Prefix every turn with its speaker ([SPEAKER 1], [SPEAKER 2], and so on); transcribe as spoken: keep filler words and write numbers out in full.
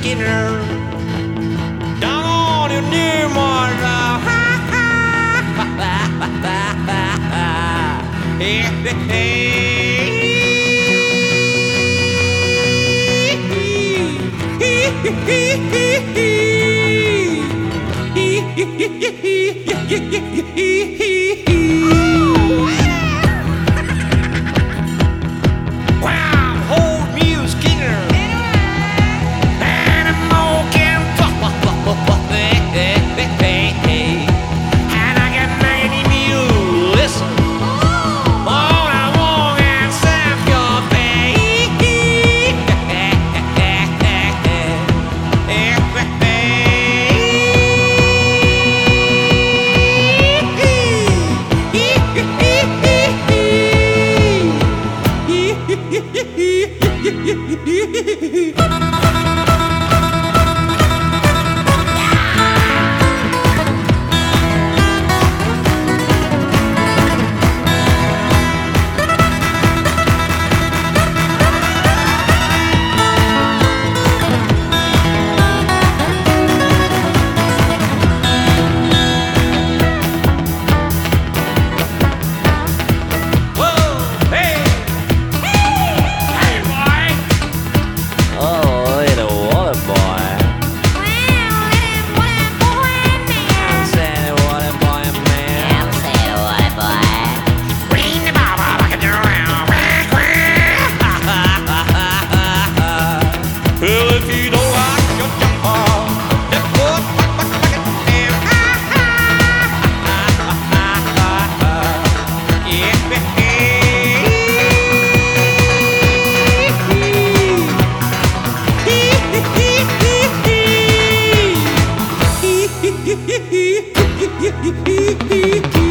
[SPEAKER 1] Skinner. Down on your near mother. Hey, wow, hold me, Skinner. And I'm walking, and I can make you listen. All I want is half your Hee hee hee hee hee hee hee hee hee.